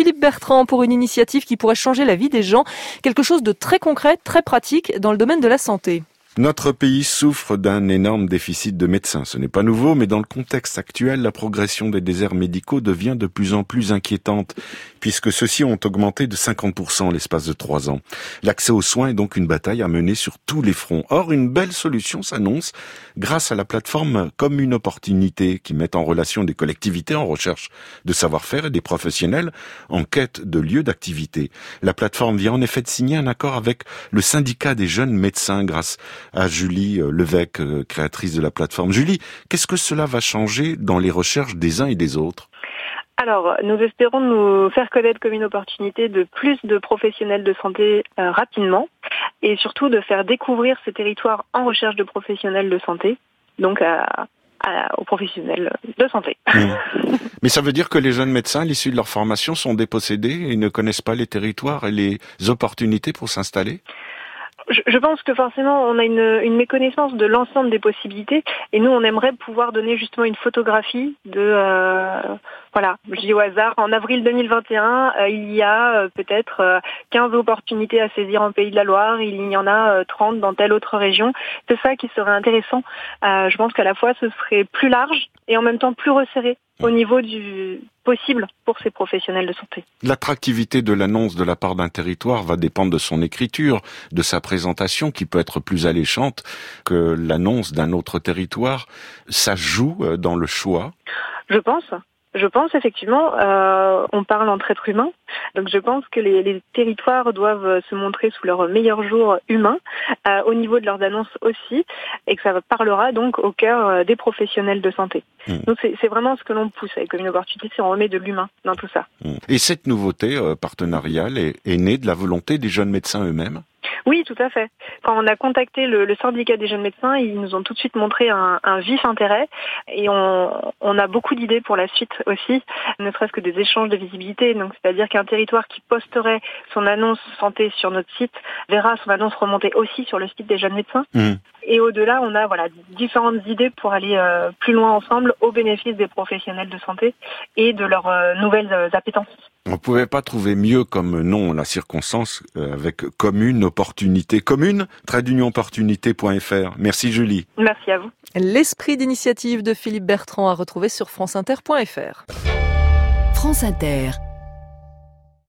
Philippe Bertrand pour une initiative qui pourrait changer la vie des gens. Quelque chose de très concret, très pratique dans le domaine de la santé. Notre pays souffre d'un énorme déficit de médecins. Ce n'est pas nouveau, mais dans le contexte actuel, la progression des déserts médicaux devient de plus en plus inquiétante, puisque ceux-ci ont augmenté de 50% en l'espace de 3 ans. L'accès aux soins est donc une bataille à mener sur tous les fronts. Or, une belle solution s'annonce grâce à la plateforme Comme une opportunité, qui met en relation des collectivités en recherche de savoir-faire et des professionnels en quête de lieux d'activité. La plateforme vient en effet de signer un accord avec le syndicat des jeunes médecins grâce à Julie Levesque, créatrice de la plateforme. Julie, qu'est-ce que cela va changer dans les recherches des uns et des autres ? Alors, nous espérons nous faire connaître comme une opportunité de plus de professionnels de santé rapidement et surtout de faire découvrir ces territoires en recherche de professionnels de santé, donc aux professionnels de santé. Mais ça veut dire que les jeunes médecins, à l'issue de leur formation, sont dépossédés et ne connaissent pas les territoires et les opportunités pour s'installer ? Je pense que forcément on a une méconnaissance de l'ensemble des possibilités et nous on aimerait pouvoir donner justement une photographie de je dis au hasard, en avril 2021 il y a peut-être 15 opportunités à saisir en Pays de la Loire, il y en a 30 dans telle autre région. C'est ça qui serait intéressant. Je pense qu'à la fois ce serait plus large et en même temps plus resserré au niveau du possible pour ces professionnels de santé. L'attractivité de l'annonce de la part d'un territoire va dépendre de son écriture, de sa présentation qui peut être plus alléchante que l'annonce d'un autre territoire. Ça joue dans le choix ? Je pense effectivement, on parle entre êtres humains, donc je pense que les territoires doivent se montrer sous leur meilleur jour humain, au niveau de leurs annonces aussi, et que ça parlera donc au cœur des professionnels de santé. Donc c'est vraiment ce que l'on pousse avec une opportunité, c'est on remet de l'humain dans tout ça. Et cette nouveauté partenariale est née de la volonté des jeunes médecins eux-mêmes ? Oui, tout à fait. Quand on a contacté le syndicat des jeunes médecins, ils nous ont tout de suite montré un vif intérêt et on a beaucoup d'idées pour la suite aussi, ne serait-ce que des échanges de visibilité. Donc, c'est-à-dire qu'un territoire qui posterait son annonce santé sur notre site verra son annonce remonter aussi sur le site des jeunes médecins. Et au-delà, on a différentes idées pour aller plus loin ensemble au bénéfice des professionnels de santé et de leurs nouvelles appétences. On ne pouvait pas trouver mieux comme nom la circonstance avec commune opportunité. Commune-opportunité.fr. Merci Julie. Merci à vous. L'esprit d'initiative de Philippe Bertrand à retrouver sur franceinter.fr. France Inter.